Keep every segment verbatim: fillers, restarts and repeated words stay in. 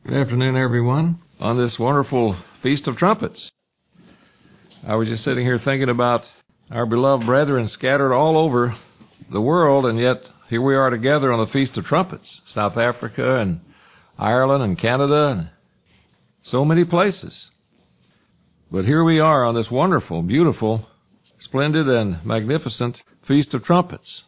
Good afternoon, everyone, on this wonderful Feast of Trumpets. I was just sitting here thinking about our beloved brethren scattered all over the world, and yet here we are together on the Feast of Trumpets, South Africa and Ireland and Canada and so many places. But here we are on this wonderful, beautiful, splendid, and magnificent Feast of Trumpets.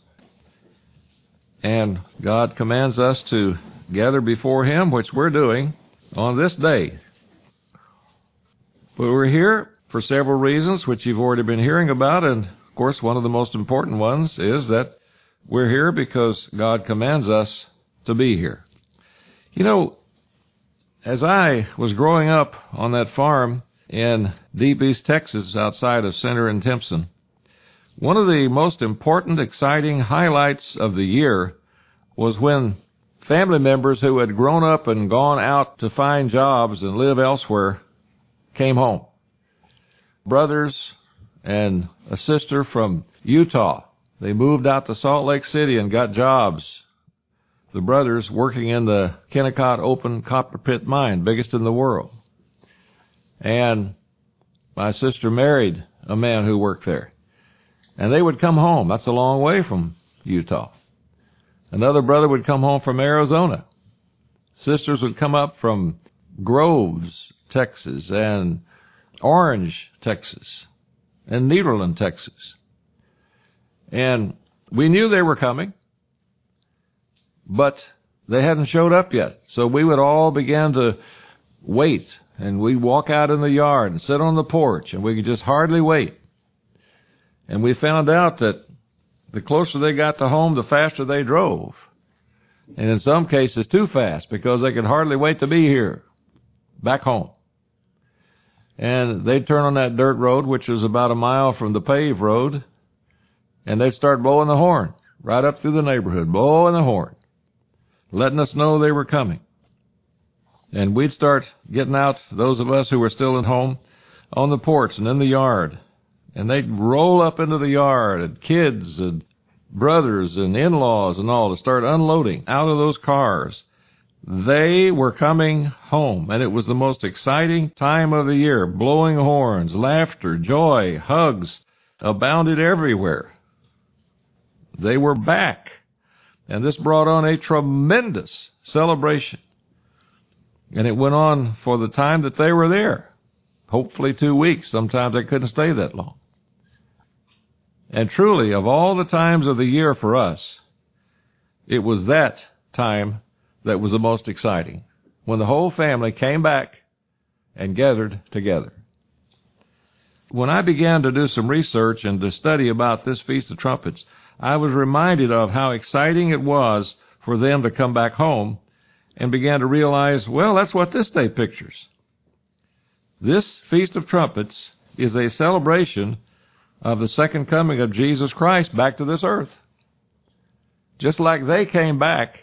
And God commands us to gather before Him, which we're doing on this day. But we're here for several reasons, which you've already been hearing about, and of course one of the most important ones is that we're here because God commands us to be here. You know, as I was growing up on that farm in deep East Texas outside of Center and Timpson, one of the most important, exciting highlights of the year was when family members who had grown up and gone out to find jobs and live elsewhere came home. Brothers and a sister from Utah, they moved out to Salt Lake City and got jobs. The brothers working in the Kennecott Open Copper Pit Mine, biggest in the world. And my sister married a man who worked there. And they would come home. That's a long way from Utah. Another brother would come home from Arizona. Sisters would come up from Groves, Texas, and Orange, Texas, and Nederland, Texas. And we knew they were coming, but they hadn't showed up yet. So we would all begin to wait, and we'd walk out in the yard and sit on the porch, and we could just hardly wait. And we found out that the closer they got to home, the faster they drove. And in some cases, too fast, because they could hardly wait to be here, back home. And they'd turn on that dirt road, which was about a mile from the paved road, and they'd start blowing the horn right up through the neighborhood, blowing the horn, letting us know they were coming. And we'd start getting out, those of us who were still at home, on the porch and in the yard. And they'd roll up into the yard, and kids and brothers and in-laws and all to start unloading out of those cars. They were coming home, and it was the most exciting time of the year. Blowing horns, laughter, joy, hugs abounded everywhere. They were back, and this brought on a tremendous celebration. And it went on for the time that they were there, hopefully two weeks. Sometimes they couldn't stay that long. And truly, of all the times of the year for us, it was that time that was the most exciting, when the whole family came back and gathered together. When I began to do some research and to study about this Feast of Trumpets, I was reminded of how exciting it was for them to come back home, and began to realize, well, that's what this day pictures. This Feast of Trumpets is a celebration of the second coming of Jesus Christ back to this earth. Just like they came back,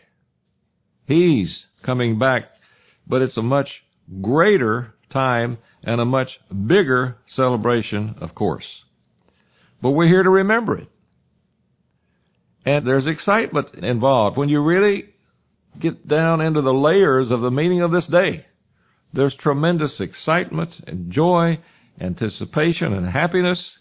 He's coming back, but it's a much greater time and a much bigger celebration, of course. But we're here to remember it. And there's excitement involved. When you really get down into the layers of the meaning of this day, there's tremendous excitement and joy, anticipation and happiness,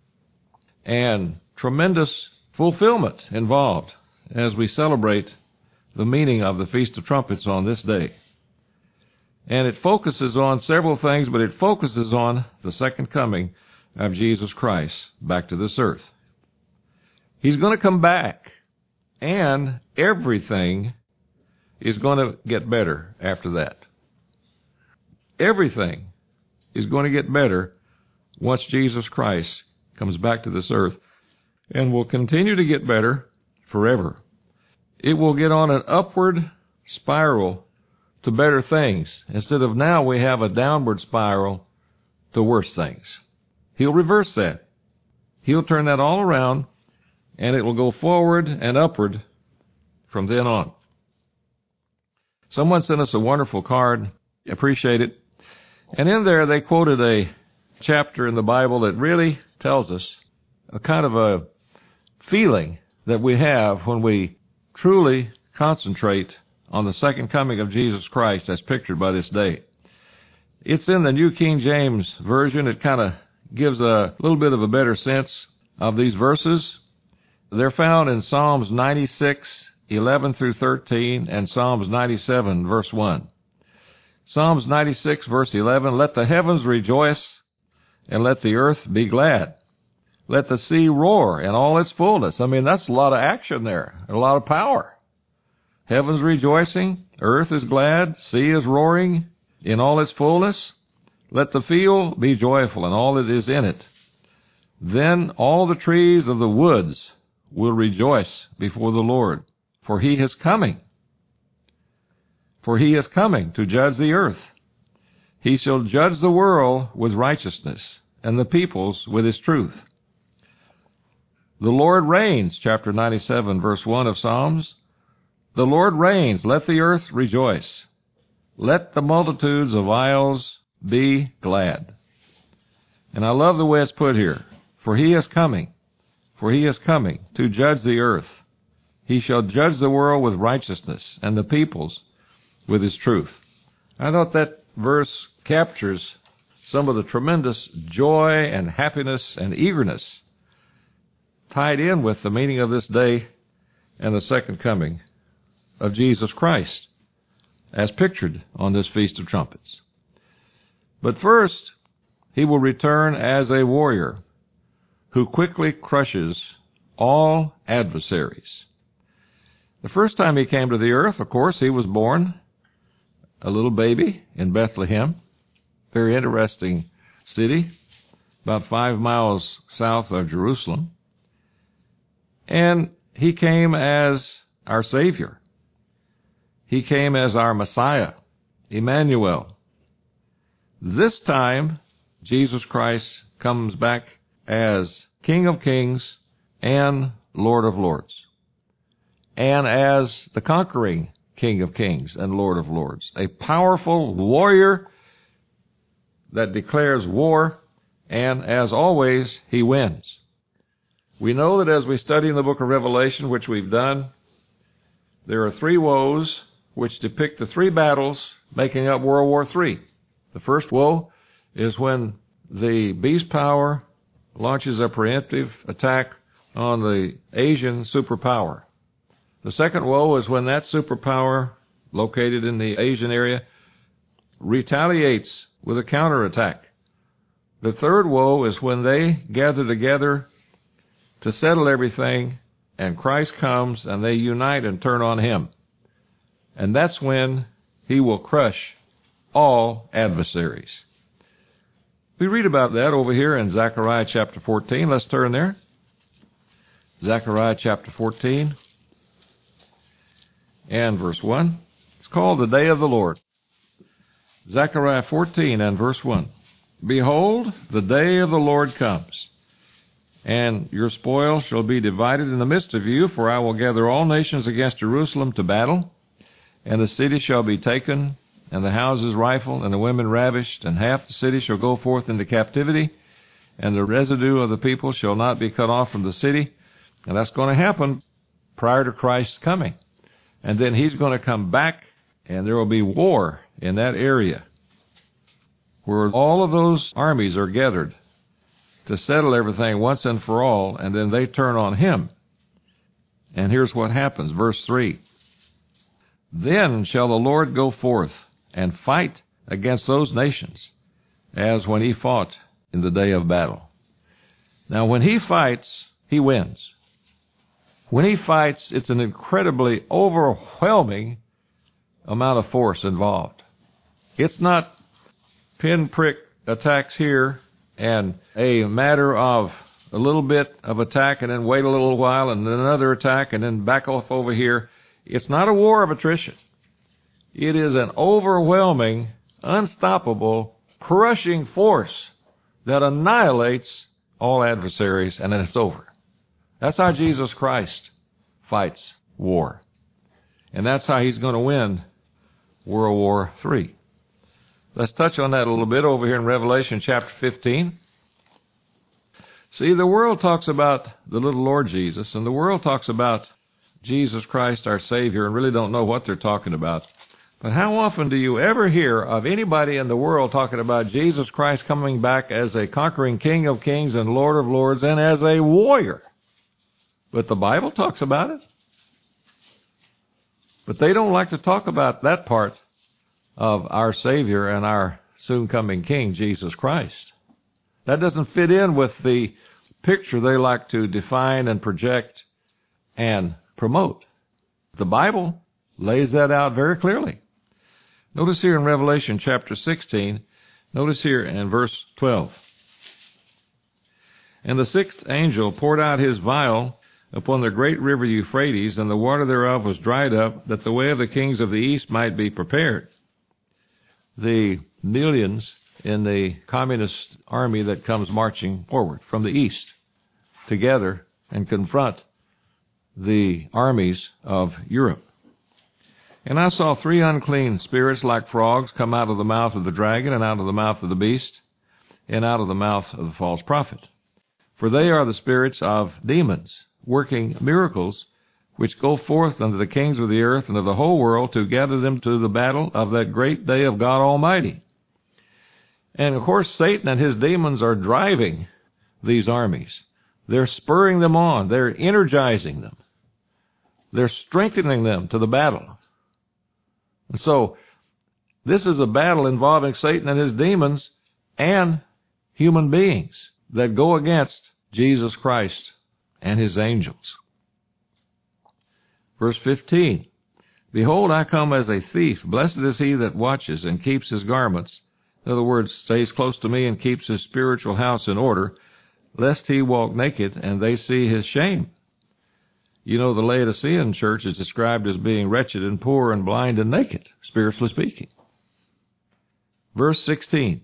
and tremendous fulfillment involved as we celebrate the meaning of the Feast of Trumpets on this day. And it focuses on several things, but it focuses on the second coming of Jesus Christ back to this earth. He's going to come back, and everything is going to get better after that. Everything is going to get better once Jesus Christ comes back to this earth, and will continue to get better forever. It will get on an upward spiral to better things, instead of now we have a downward spiral to worse things. He'll reverse that. He'll turn that all around, and it will go forward and upward from then on. Someone sent us a wonderful card. Appreciate it. And in there they quoted a chapter in the Bible that really tells us a kind of a feeling that we have when we truly concentrate on the second coming of Jesus Christ as pictured by this day. It's in the New King James Version. It kind of gives a little bit of a better sense of these verses. They're found in Psalms ninety-six, eleven through thirteen, and Psalms ninety-seven, verse one. Psalms ninety-six, verse eleven, let the heavens rejoice, and let the earth be glad. Let the sea roar in all its fullness. I mean, that's a lot of action there, and a lot of power. Heavens rejoicing, earth is glad, sea is roaring in all its fullness. Let the field be joyful and all that is in it. Then all the trees of the woods will rejoice before the Lord, for he is coming. For he is coming to judge the earth. He shall judge the world with righteousness, and the peoples with his truth. The Lord reigns, chapter ninety-seven, verse one of Psalms. The Lord reigns, let the earth rejoice. Let the multitudes of isles be glad. And I love the way it's put here. For he is coming, for he is coming to judge the earth. He shall judge the world with righteousness, and the peoples with his truth. I thought that verse captures some of the tremendous joy and happiness and eagerness tied in with the meaning of this day and the second coming of Jesus Christ, as pictured on this Feast of Trumpets. But first, he will return as a warrior who quickly crushes all adversaries. The first time he came to the earth, of course, he was born a little baby in Bethlehem, very interesting city, about five miles south of Jerusalem. And he came as our Savior. He came as our Messiah, Emmanuel. This time, Jesus Christ comes back as King of Kings and Lord of Lords, and as the conquering King of Kings and Lord of Lords, a powerful warrior that declares war, and as always, he wins. We know that as we study in the book of Revelation, which we've done, there are three woes which depict the three battles making up World War Three. The first woe is when the beast power launches a preemptive attack on the Asian superpower. The second woe is when that superpower, located in the Asian area, retaliates with a counterattack. The third woe is when they gather together to settle everything, and Christ comes and they unite and turn on him. And that's when he will crush all adversaries. We read about that over here in Zechariah chapter fourteen. Let's turn there. Zechariah chapter fourteen and verse one. It's called the Day of the Lord. Zechariah fourteen and verse one. Behold, the day of the Lord comes, and your spoil shall be divided in the midst of you, for I will gather all nations against Jerusalem to battle, and the city shall be taken, and the houses rifled, and the women ravished, and half the city shall go forth into captivity, and the residue of the people shall not be cut off from the city. And that's going to happen prior to Christ's coming. And then he's going to come back, and there will be war in that area where all of those armies are gathered to settle everything once and for all, and then they turn on him. And here's what happens, verse three. Then shall the Lord go forth and fight against those nations, as when he fought in the day of battle. Now, when he fights, he wins. When he fights, it's an incredibly overwhelming amount of force involved. It's not pinprick attacks here and a matter of a little bit of attack and then wait a little while and then another attack and then back off over here. It's not a war of attrition. It is an overwhelming, unstoppable, crushing force that annihilates all adversaries, and then it's over. That's how Jesus Christ fights war. And that's how he's going to win World War Three. Let's touch on that a little bit over here in Revelation chapter fifteen. See, the world talks about the little Lord Jesus, and the world talks about Jesus Christ our Savior and really don't know what they're talking about. But how often do you ever hear of anybody in the world talking about Jesus Christ coming back as a conquering King of Kings and Lord of Lords and as a warrior? But the Bible talks about it. But they don't like to talk about that part of our Savior and our soon-coming King, Jesus Christ. That doesn't fit in with the picture they like to define and project and promote. The Bible lays that out very clearly. Notice here in Revelation chapter sixteen, notice here in verse twelve. And the sixth angel poured out his vial upon the great river Euphrates, and the water thereof was dried up, that the way of the kings of the east might be prepared. The millions in the communist army that comes marching forward from the east together and confront the armies of Europe. And I saw three unclean spirits like frogs come out of the mouth of the dragon, and out of the mouth of the beast, and out of the mouth of the false prophet. For they are the spirits of demons, working miracles, which go forth unto the kings of the earth and of the whole world, to gather them to the battle of that great day of God Almighty. And of course, Satan and his demons are driving these armies. They're spurring them on. They're energizing them. They're strengthening them to the battle. And so, this is a battle involving Satan and his demons and human beings that go against Jesus Christ and his angels. Verse fifteen, Behold, I come as a thief. Blessed is he that watches and keeps his garments. In other words, stays close to me and keeps his spiritual house in order, lest he walk naked and they see his shame. You know, the Laodicean church is described as being wretched and poor and blind and naked, spiritually speaking. Verse sixteen.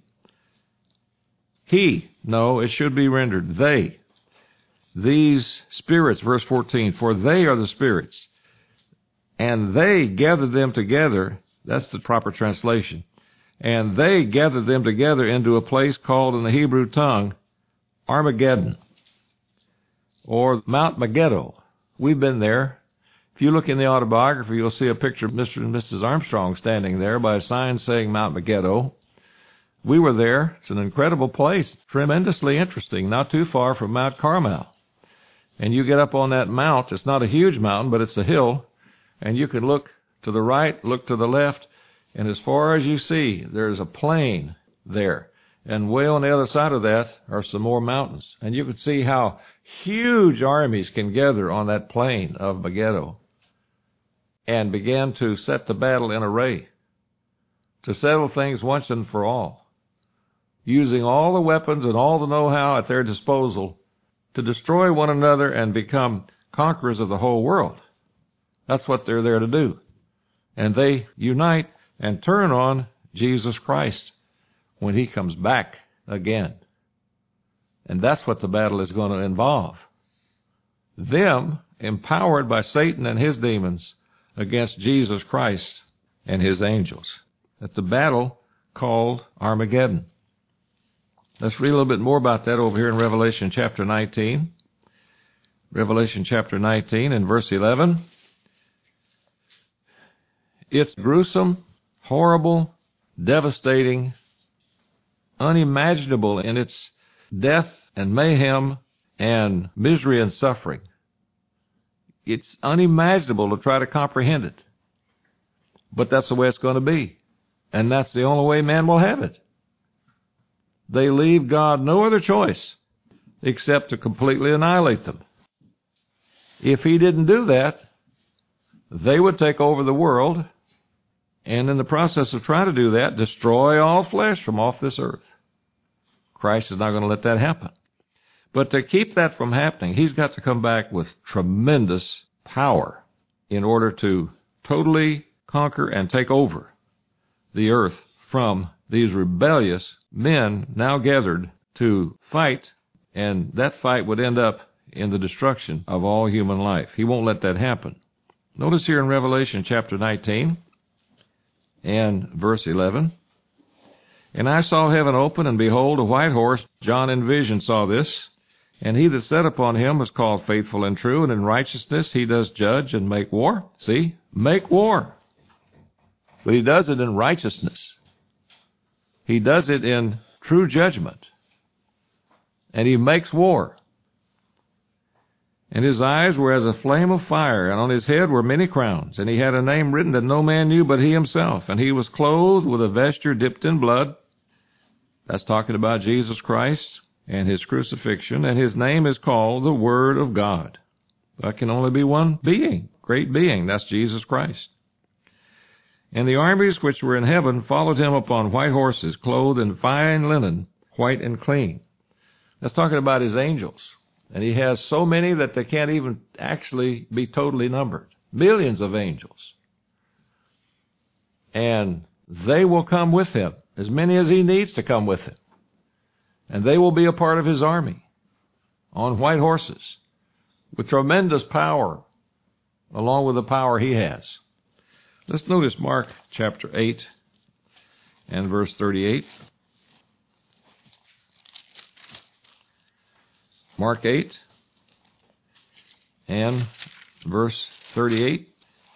He, no, it should be rendered, they. These spirits, verse fourteen, for they are the spirits, and they gathered them together, that's the proper translation, and they gathered them together into a place called in the Hebrew tongue Armageddon, or Mount Megiddo. We've been there. If you look in the autobiography, you'll see a picture of Mister and Missus Armstrong standing there by a sign saying Mount Megiddo. We were there. It's an incredible place, tremendously interesting, not too far from Mount Carmel. And you get up on that mount. It's not a huge mountain, but it's a hill. And you can look to the right, look to the left, and as far as you see, there's a plain there. And way on the other side of that are some more mountains. And you can see how huge armies can gather on that plain of Megiddo and begin to set the battle in array, to settle things once and for all, using all the weapons and all the know-how at their disposal to destroy one another and become conquerors of the whole world. That's what they're there to do. And they unite and turn on Jesus Christ when he comes back again. And that's what the battle is going to involve. Them empowered by Satan and his demons against Jesus Christ and his angels. That's the battle called Armageddon. Let's read a little bit more about that over here in Revelation chapter nineteen. Revelation chapter nineteen and verse eleven. It's gruesome, horrible, devastating, unimaginable in its death and mayhem and misery and suffering. It's unimaginable to try to comprehend it. But that's the way it's going to be. And that's the only way man will have it. They leave God no other choice except to completely annihilate them. If he didn't do that, they would take over the world, and in the process of trying to do that, destroy all flesh from off this earth. Christ is not going to let that happen. But to keep that from happening, he's got to come back with tremendous power in order to totally conquer and take over the earth from these rebellious men now gathered to fight, and that fight would end up in the destruction of all human life. He won't let that happen. Notice here in Revelation chapter nineteen and verse eleven, And I saw heaven open, and behold, a white horse. John in vision saw this. And he that sat upon him was called Faithful and True, and in righteousness he does judge and make war. See? Make war. But he does it in righteousness. He does it in true judgment. And he makes war. And his eyes were as a flame of fire, and on his head were many crowns. And he had a name written that no man knew but he himself. And he was clothed with a vesture dipped in blood. That's talking about Jesus Christ and his crucifixion. And his name is called the Word of God. That can only be one being, great being. That's Jesus Christ. And the armies which were in heaven followed him upon white horses, clothed in fine linen, white and clean. That's talking about his angels. And he has so many that they can't even actually be totally numbered. Millions of angels. And they will come with him, as many as he needs to come with him. And they will be a part of his army on white horses with tremendous power, along with the power he has. Let's notice Mark chapter eight and verse thirty-eight. Mark eight and verse thirty-eight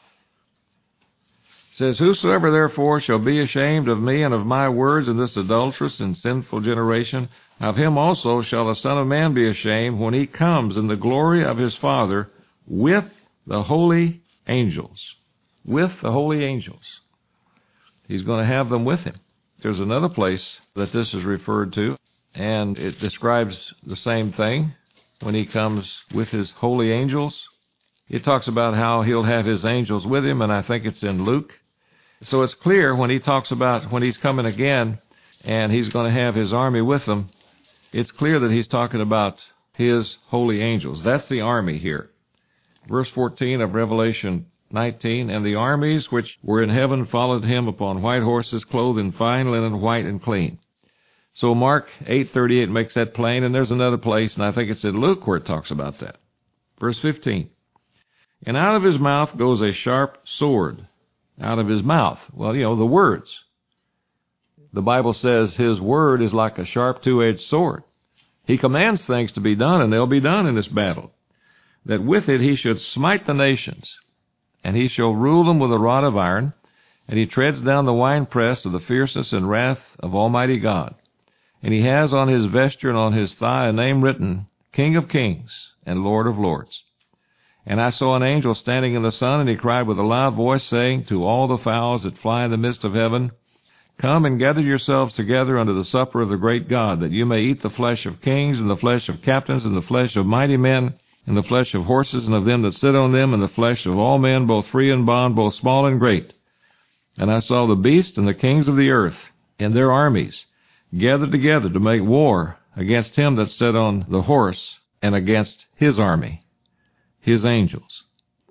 says, Whosoever therefore shall be ashamed of me and of my words in this adulterous and sinful generation, of him also shall the Son of Man be ashamed when he comes in the glory of his Father with the holy angels. With the holy angels. He's going to have them with him. There's another place that this is referred to, and it describes the same thing when he comes with his holy angels. It talks about how he'll have his angels with him, and I think it's in Luke. So it's clear when he talks about when he's coming again and he's going to have his army with him, it's clear that he's talking about his holy angels. That's the army here. Verse fourteen of Revelation nineteen, And the armies which were in heaven followed him upon white horses, clothed in fine linen, white and clean. So Mark eight thirty-eight makes that plain, and there's another place, and I think it's in Luke where it talks about that. Verse fifteen, And out of his mouth goes a sharp sword. Out of his mouth. Well, you know, the words. The Bible says his word is like a sharp two-edged sword. He commands things to be done, and they'll be done in this battle. That with it he should smite the nations, and he shall rule them with a rod of iron, and he treads down the winepress of the fierceness and wrath of Almighty God. And he has on his vesture and on his thigh a name written, King of Kings and Lord of Lords. And I saw an angel standing in the sun, and he cried with a loud voice, saying to all the fowls that fly in the midst of heaven, Come and gather yourselves together unto the supper of the great God, that you may eat the flesh of kings, and the flesh of captains, and the flesh of mighty men, and the flesh of horses, and of them that sit on them, and the flesh of all men, both free and bond, both small and great. And I saw the beast and the kings of the earth, and their armies, gathered together to make war against him that sat on the horse, and against his army, his angels.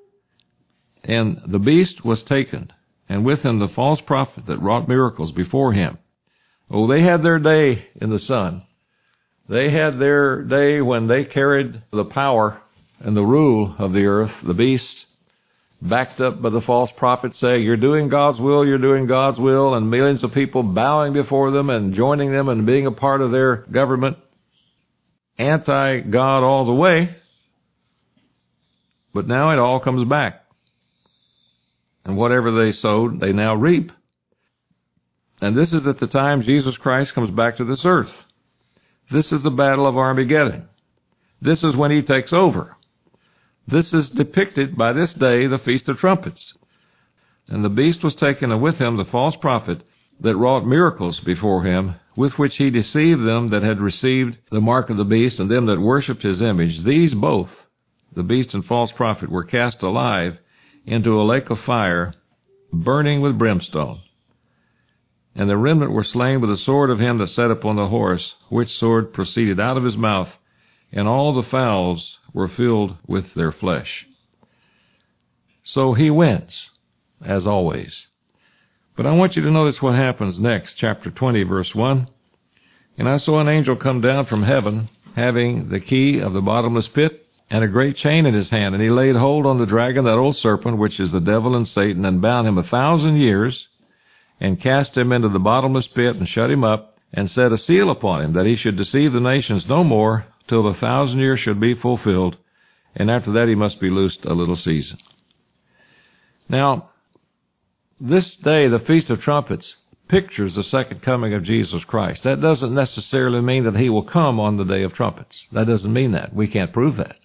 And the beast was taken, and with him the false prophet that wrought miracles before him. Oh, they had their day in the sun. They had their day when they carried the power and the rule of the earth, the beast, backed up by the false prophet saying, You're doing God's will, you're doing God's will, and millions of people bowing before them and joining them and being a part of their government, anti-God all the way. But now it all comes back. And whatever they sowed, they now reap. And this is at the time Jesus Christ comes back to this earth. This is the battle of Armageddon. This is when he takes over. This is depicted by this day, the Feast of Trumpets. And the beast was taken, and with him the false prophet that wrought miracles before him, with which he deceived them that had received the mark of the beast, and them that worshipped his image. These both, the beast and false prophet, were cast alive into a lake of fire, burning with brimstone. And the remnant were slain with the sword of him that sat upon the horse, which sword proceeded out of his mouth, and all the fowls were filled with their flesh. So he wins, as always. But I want you to notice what happens next, chapter twenty, verse one. And I saw an angel come down from heaven, having the key of the bottomless pit, and a great chain in his hand. And he laid hold on the dragon, that old serpent, which is the devil and Satan, and bound him a thousand years, and cast him into the bottomless pit, and shut him up, and set a seal upon him, that he should deceive the nations no more, till the thousand years should be fulfilled, and after that he must be loosed a little season. Now, this day, the Feast of Trumpets, pictures the second coming of Jesus Christ. That doesn't necessarily mean that he will come on the day of trumpets. That doesn't mean that. We can't prove that.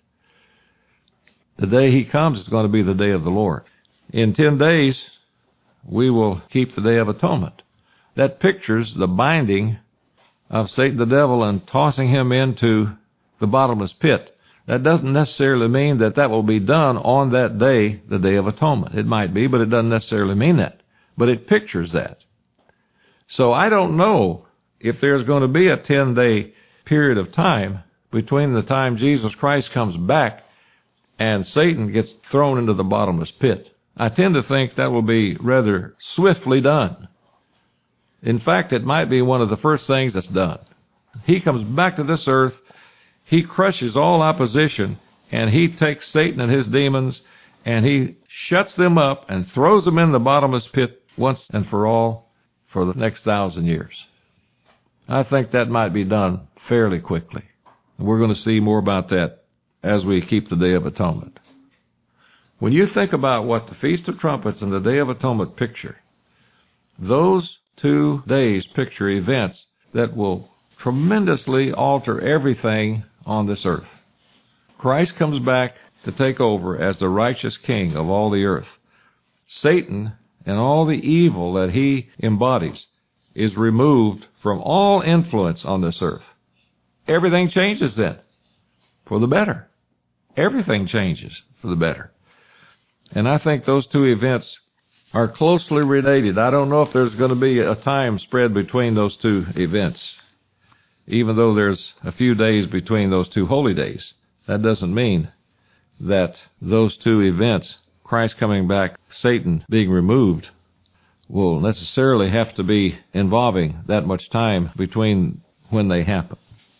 The day he comes is going to be the day of the Lord. In ten days, we will keep the Day of Atonement. That pictures the binding of Satan the devil and tossing him into the bottomless pit. That doesn't necessarily mean that that will be done on that day, the Day of Atonement. It might be, but it doesn't necessarily mean that. But it pictures that. So I don't know if there's going to be a ten-day period of time between the time Jesus Christ comes back and Satan gets thrown into the bottomless pit. I tend to think that will be rather swiftly done. In fact, it might be one of the first things that's done. He comes back to this earth, he crushes all opposition, and he takes Satan and his demons, and he shuts them up and throws them in the bottomless pit once and for all for the next thousand years. I think that might be done fairly quickly. We're going to see more about that as we keep the Day of Atonement. When you think about what the Feast of Trumpets and the Day of Atonement picture, those two days picture events that will tremendously alter everything on this earth. Christ comes back to take over as the righteous king of all the earth. Satan and all the evil that he embodies is removed from all influence on this earth. Everything changes then for the better. Everything changes for the better. And I think those two events are closely related. I don't know if there's going to be a time spread between those two events, even though there's a few days between those two holy days. That doesn't mean that those two events, Christ coming back, Satan being removed, will necessarily have to be involving that much time between when they happen.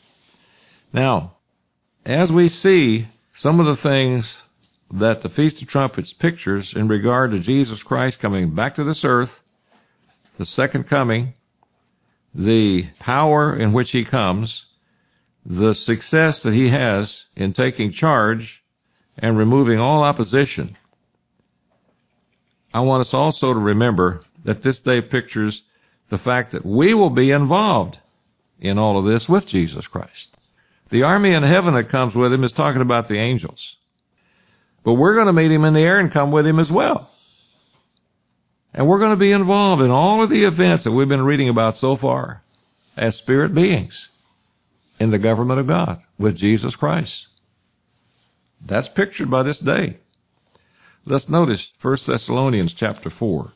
Now, as we see some of the things that the Feast of Trumpets pictures in regard to Jesus Christ coming back to this earth, the second coming, the power in which he comes, the success that he has in taking charge and removing all opposition, I want us also to remember that this day pictures the fact that we will be involved in all of this with Jesus Christ. The army in heaven that comes with him is talking about the angels. But we're going to meet him in the air and come with him as well. And we're going to be involved in all of the events that we've been reading about so far as spirit beings in the government of God with Jesus Christ. That's pictured by this day. Let's notice First Thessalonians chapter four.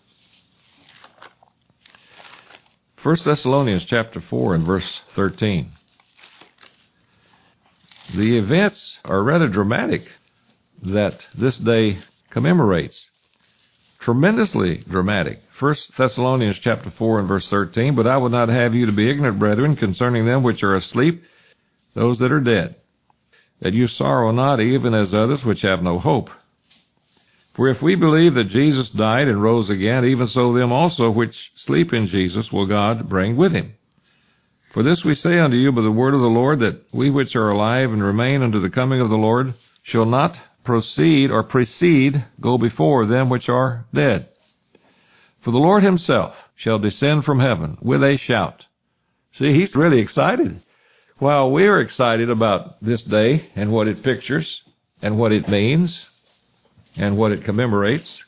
First Thessalonians chapter four and verse thirteen. The events are rather dramatic that this day commemorates. Tremendously dramatic. First Thessalonians chapter four and verse thirteen, but I would not have you to be ignorant, brethren, concerning them which are asleep, those that are dead, that you sorrow not even as others which have no hope. For if we believe that Jesus died and rose again, even so them also which sleep in Jesus will God bring with him. For this we say unto you by the word of the Lord, that we which are alive and remain unto the coming of the Lord shall not proceed or precede, go before them which are dead. For the Lord himself shall descend from heaven with a shout. See, he's really excited. While we're excited about this day and what it pictures and what it means and what it commemorates,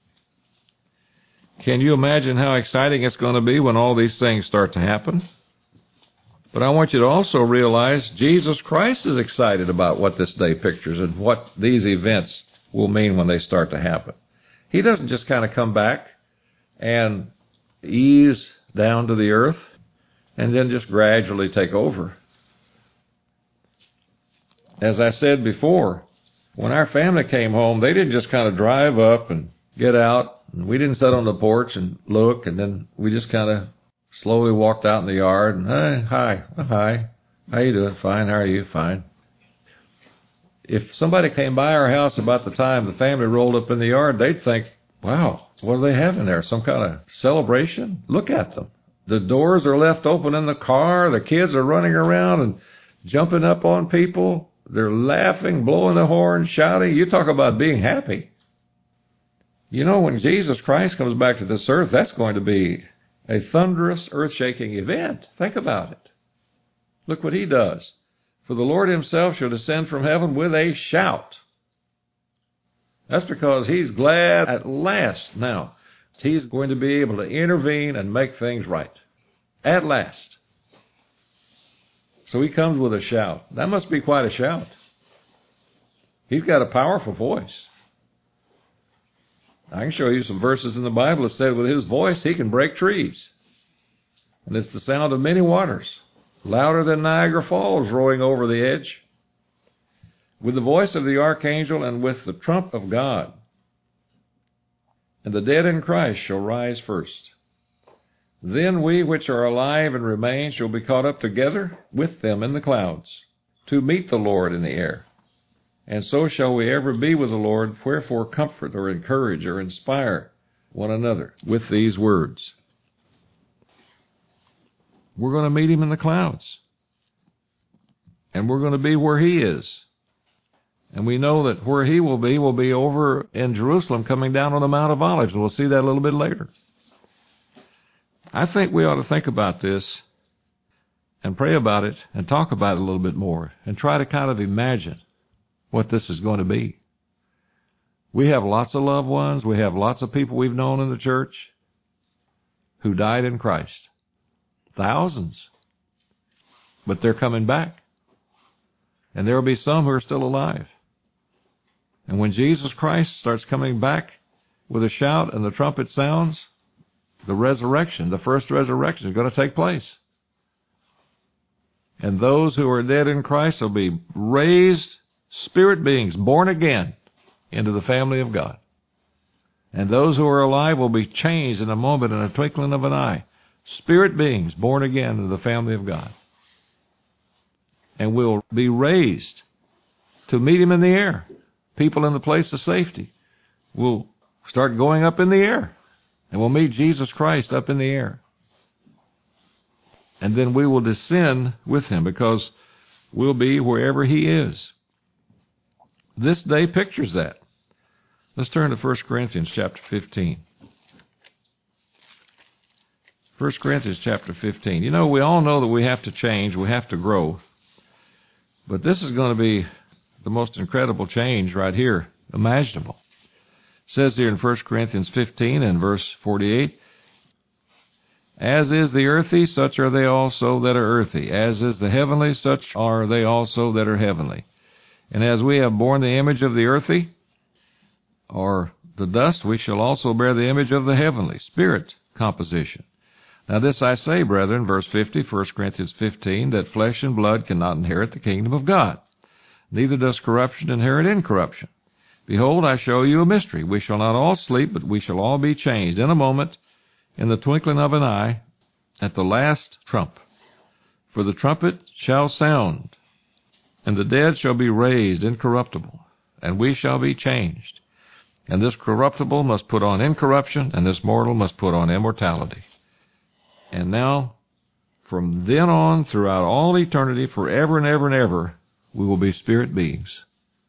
can you imagine how exciting it's going to be when all these things start to happen? But I want you to also realize Jesus Christ is excited about what this day pictures and what these events will mean when they start to happen. He doesn't just kind of come back and ease down to the earth and then just gradually take over. As I said before, when our family came home, they didn't just kind of drive up and get out. And we didn't sit on the porch and look, and then we just kind of slowly walked out in the yard and, hey, hi, oh, hi, how you doing? Fine, how are you? Fine. If somebody came by our house about the time the family rolled up in the yard, they'd think, wow, what are they having there? Some kind of celebration? Look at them. The doors are left open in the car. The kids are running around, and jumping up on people. They're laughing, blowing the horn, shouting. You talk about being happy. You know, when Jesus Christ comes back to this earth, that's going to be a thunderous, earth-shaking event. Think about it. Look what he does. For the Lord himself shall descend from heaven with a shout. That's because he's glad at last now he's going to be able to intervene and make things right. At last. So he comes with a shout. That must be quite a shout. He's got a powerful voice. I can show you some verses in the Bible that say with his voice he can break trees. And it's the sound of many waters, louder than Niagara Falls rolling over the edge. With the voice of the archangel and with the trump of God. And the dead in Christ shall rise first. Then we which are alive and remain shall be caught up together with them in the clouds, to meet the Lord in the air. And so shall we ever be with the Lord. Wherefore comfort or encourage or inspire one another with these words. We're going to meet him in the clouds. And we're going to be where he is. And we know that where he will be will be over in Jerusalem coming down on the Mount of Olives. We'll see that a little bit later. I think we ought to think about this and pray about it and talk about it a little bit more and try to kind of imagine what this is going to be. We have lots of loved ones. We have lots of people we've known in the church who died in Christ. Thousands. But they're coming back. And there will be some who are still alive. And when Jesus Christ starts coming back with a shout and the trumpet sounds, the resurrection, the first resurrection is going to take place. And those who are dead in Christ will be raised spirit beings, born again into the family of God. And those who are alive will be changed in a moment, in a twinkling of an eye. Spirit beings, born again into the family of God. And will be raised to meet him in the air. People in the place of safety will start going up in the air. And we'll meet Jesus Christ up in the air. And then we will descend with him because we'll be wherever he is. This day pictures that. Let's turn to First Corinthians chapter fifteen. First Corinthians chapter fifteen. You know, we all know that we have to change, we have to grow. But this is going to be the most incredible change right here imaginable. It says here in First Corinthians fifteen and verse forty-eight, as is the earthy, such are they also that are earthy. As is the heavenly, such are they also that are heavenly. And as we have borne the image of the earthy, or the dust, we shall also bear the image of the heavenly, spirit composition. Now this I say, brethren, verse fifty, First Corinthians fifteen, that flesh and blood cannot inherit the kingdom of God. Neither does corruption inherit incorruption. Behold, I show you a mystery. We shall not all sleep, but we shall all be changed in a moment, in the twinkling of an eye, at the last trump. For the trumpet shall sound, and the dead shall be raised incorruptible, and we shall be changed. And this corruptible must put on incorruption, and this mortal must put on immortality. And now, from then on, throughout all eternity, forever and ever and ever, we will be spirit beings.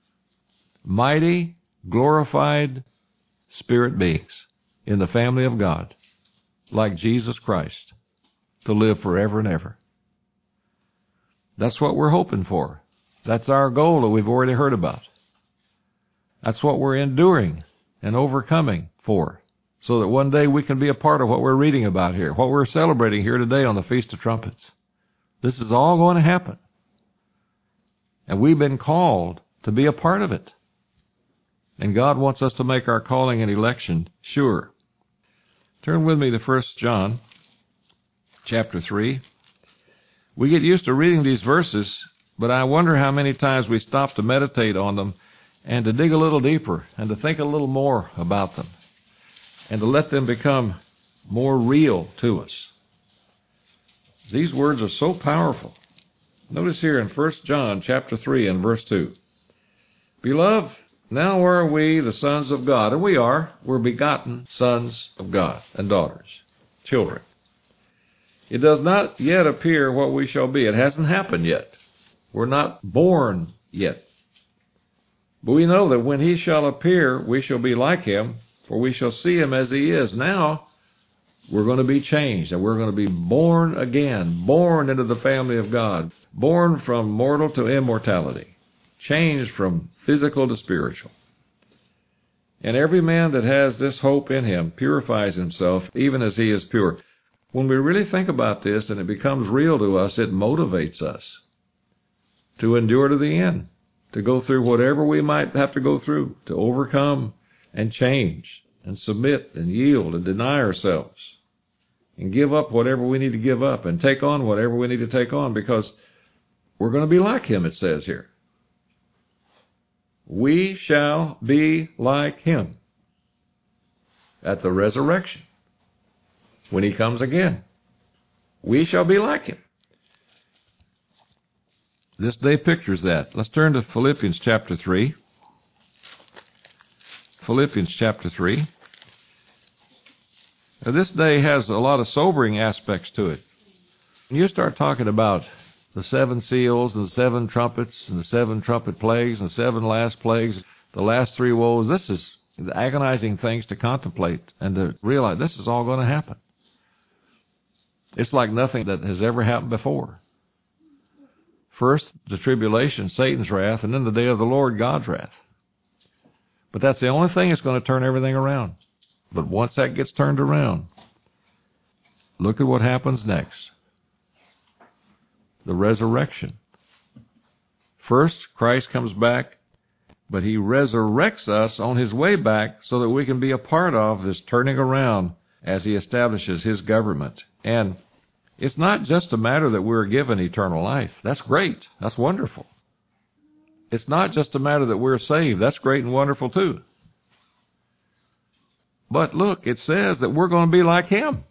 Mighty, glorified spirit beings in the family of God, like Jesus Christ, to live forever and ever. That's what we're hoping for. That's our goal that we've already heard about. That's what we're enduring and overcoming for, so that one day we can be a part of what we're reading about here, what we're celebrating here today on the Feast of Trumpets. This is all going to happen. And we've been called to be a part of it. And God wants us to make our calling and election sure. Turn with me to First John chapter three. We get used to reading these verses, but I wonder how many times we stop to meditate on them and to dig a little deeper and to think a little more about them and to let them become more real to us. These words are so powerful. Notice here in First John chapter three and verse two. Beloved, now are we the sons of God, and we are. We're begotten sons of God and daughters, children. It does not yet appear what we shall be. It hasn't happened yet. We're not born yet. But we know that when he shall appear, we shall be like him, for we shall see him as he is. Now, we're going to be changed, and we're going to be born again, born into the family of God, born from mortal to immortality, changed from physical to spiritual. And every man that has this hope in him purifies himself, even as he is pure. When we really think about this and it becomes real to us, it motivates us to endure to the end, to go through whatever we might have to go through, to overcome and change and submit and yield and deny ourselves and give up whatever we need to give up and take on whatever we need to take on, because we're going to be like him, it says here. We shall be like him at the resurrection when he comes again. We shall be like him. This day pictures that. Let's turn to Philippians chapter three. Philippians chapter three. Now, this day has a lot of sobering aspects to it. When you start talking about the seven seals and the seven trumpets and the seven trumpet plagues and the seven last plagues, the last three woes, this is the agonizing things to contemplate and to realize this is all going to happen. It's like nothing that has ever happened before. First, the tribulation, Satan's wrath, and then the day of the Lord, God's wrath. But that's the only thing that's going to turn everything around. But once that gets turned around, look at what happens next. The resurrection. First, Christ comes back, but he resurrects us on his way back so that we can be a part of this turning around as he establishes his government. And it's not just a matter that we're given eternal life. That's great. That's wonderful. It's not just a matter that we're saved. That's great and wonderful too. But look, it says that we're going to be like him.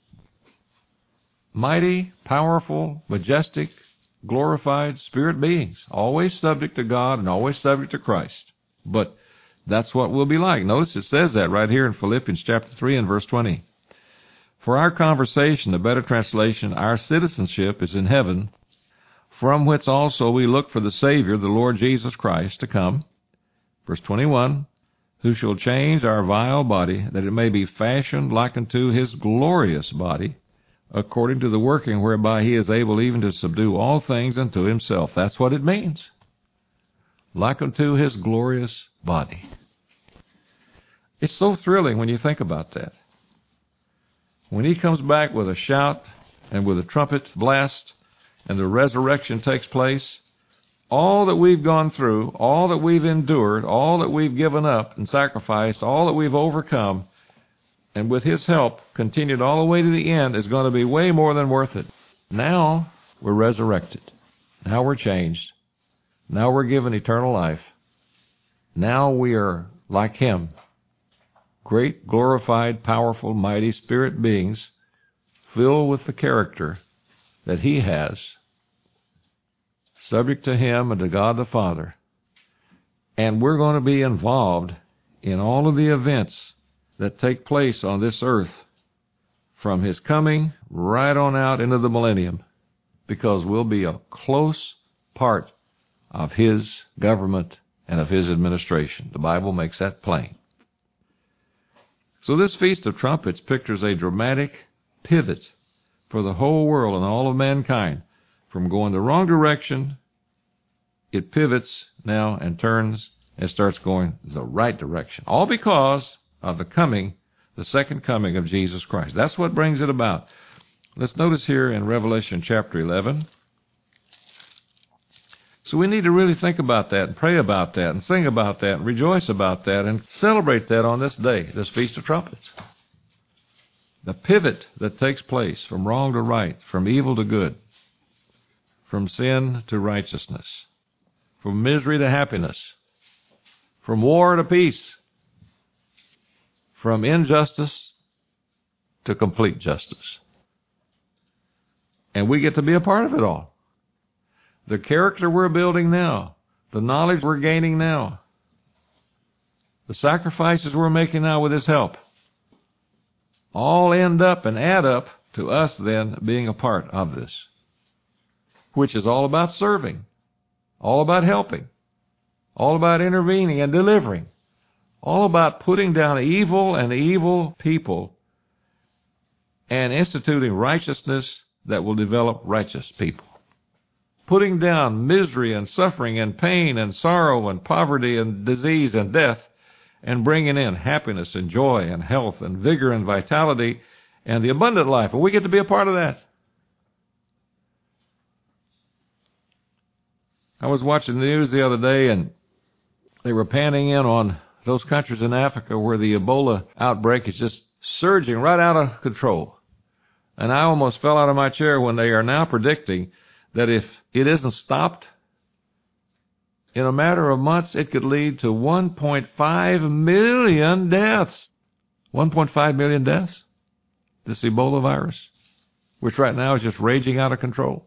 Mighty, powerful, majestic, glorified spirit beings, always subject to God and always subject to Christ. But that's what we'll be like. Notice it says that right here in Philippians chapter three and verse twenty. For our conversation, the better translation, our citizenship is in heaven, from whence also we look for the Savior, the Lord Jesus Christ, to come. Verse twenty-one, who shall change our vile body, that it may be fashioned like unto his glorious body, according to the working whereby he is able even to subdue all things unto himself. That's what it means. Like unto his glorious body. It's so thrilling when you think about that. When he comes back with a shout and with a trumpet blast and the resurrection takes place, all that we've gone through, all that we've endured, all that we've given up and sacrificed, all that we've overcome, and with his help continued all the way to the end, is going to be way more than worth it. Now we're resurrected. Now we're changed. Now we're given eternal life. Now we are like him. Great, glorified, powerful, mighty spirit beings filled with the character that he has, subject to him and to God the Father. And we're going to be involved in all of the events that take place on this earth from his coming right on out into the millennium, because we'll be a close part of his government and of his administration. The Bible makes that plain. So this Feast of Trumpets pictures a dramatic pivot for the whole world and all of mankind. From going the wrong direction, it pivots now and turns and starts going the right direction. All because of the coming, the second coming of Jesus Christ. That's what brings it about. Let's notice here in Revelation chapter eleven. So we need to really think about that and pray about that and sing about that and rejoice about that and celebrate that on this day, this Feast of Trumpets. The pivot that takes place from wrong to right, from evil to good, from sin to righteousness, from misery to happiness, from war to peace, from injustice to complete justice. And we get to be a part of it all. The character we're building now, the knowledge we're gaining now, the sacrifices we're making now with his help, all end up and add up to us then being a part of this, which is all about serving. all about helping, all about intervening and delivering, all about putting down evil and evil people and instituting righteousness that will develop righteous people. Putting down misery and suffering and pain and sorrow and poverty and disease and death, and bringing in happiness and joy and health and vigor and vitality and the abundant life. And we get to be a part of that. I was watching the news the other day, and they were panning in on those countries in Africa where the Ebola outbreak is just surging right out of control. And I almost fell out of my chair when they are now predicting that if it isn't stopped, in a matter of months, it could lead to one point five million deaths. one point five million deaths? This Ebola virus, which right now is just raging out of control.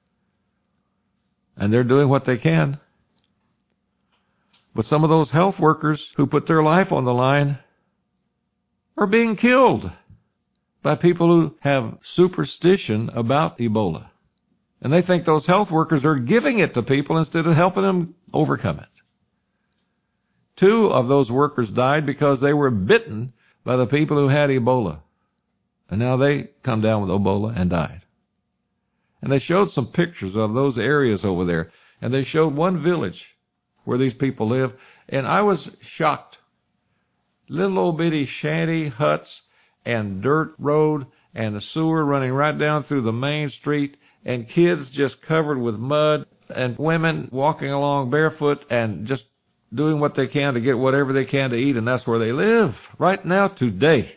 And they're doing what they can. But some of those health workers who put their life on the line are being killed by people who have superstition about Ebola. And they think those health workers are giving it to people instead of helping them overcome it. Two of those workers died because they were bitten by the people who had Ebola. And now they come down with Ebola and died. And they showed some pictures of those areas over there. And they showed one village where these people live. And I was shocked. Little old bitty shanty huts and dirt road and a sewer running right down through the main street, and kids just covered with mud, and women walking along barefoot and just doing what they can to get whatever they can to eat, and that's where they live right now today.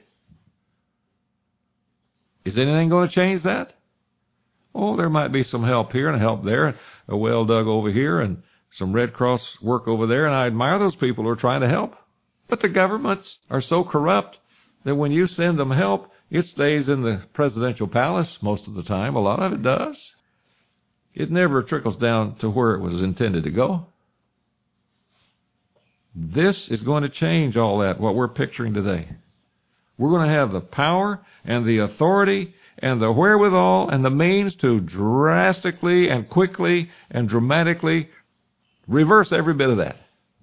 Is anything going to change that? Oh, there might be some help here and help there, a well dug over here, and some Red Cross work over there, and I admire those people who are trying to help. But the governments are so corrupt that when you send them help, it stays in the presidential palace most of the time. A lot of it does. It never trickles down to where it was intended to go. This is going to change all that, what we're picturing today. We're going to have the power and the authority and the wherewithal and the means to drastically and quickly and dramatically reverse every bit of that.